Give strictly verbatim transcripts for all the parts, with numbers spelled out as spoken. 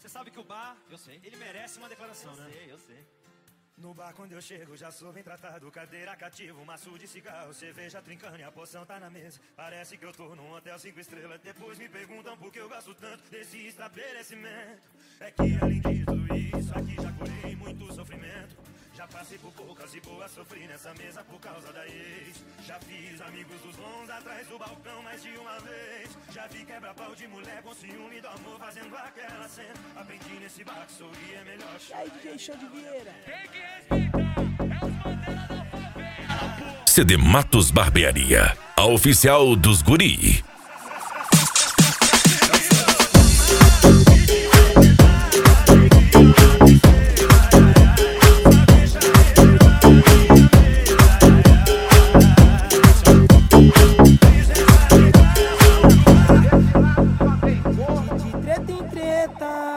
Você sabe que o bar, Eu sei. ele merece uma declaração, Eu né? sei, eu sei. No bar quando eu chego já sou bem tratado, cadeira cativo, maço de cigarro, cerveja trincando e a poção tá na mesa. Parece que eu tô num hotel cinco estrelas, depois me perguntam por que eu gosto tanto desse estabelecimento. É que além de tudo isso, aqui já curei muito sofrimento. Já passei por poucas e boas, sofri nessa mesa por causa da ex. Já fiz amigos dos bons atrás do balcão mais de uma vez. Já vi quebra-pau de mulher com ciúme do amor fazendo aquela cena. Aprendi nesse bar que sorrir é melhor. E aí, D J Show de Vieira? Tem que respeitar, é os Mandela da favela. C D Matos Barbearia, a oficial dos guri. De treta em treta.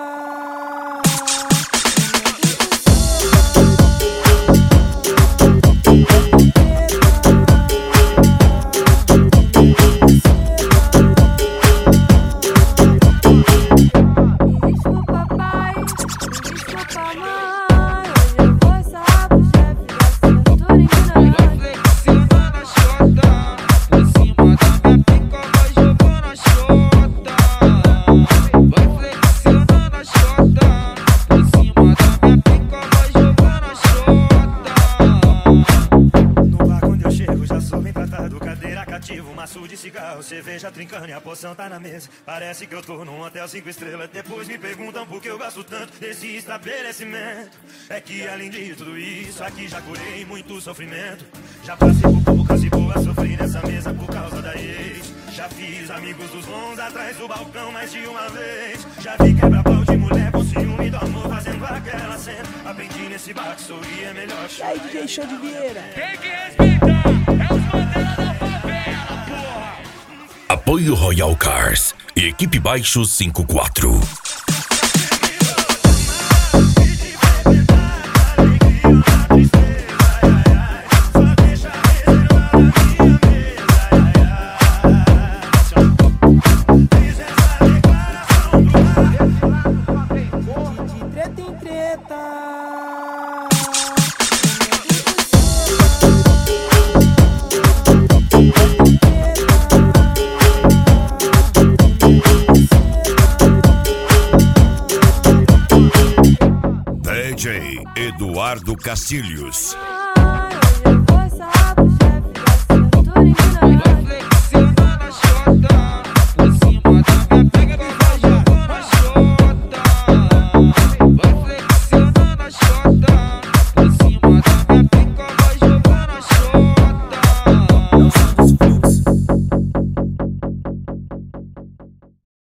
Maço de cigarro, cerveja trincando e a poção tá na mesa. Parece que eu tô num hotel cinco estrelas. Depois me perguntam por que eu gosto tanto desse estabelecimento. É que além de tudo isso, aqui já curei muito sofrimento. Já passei por poucas e boas, sofri nessa mesa por causa da ex. Já fiz amigos dos bons atrás do balcão mais de uma vez. Já vi quebra-pau de mulher com ciúme do amor fazendo aquela cena. Aprendi nesse bar que sorrir é melhor. E aí, D J Show de Vieira? Tem que respeitar, é os Mandela da favela, porra. Apoio Royal Cars e Equipe Baixo cinquenta e quatro. De treta em treta. D J Eduardo Castilhos.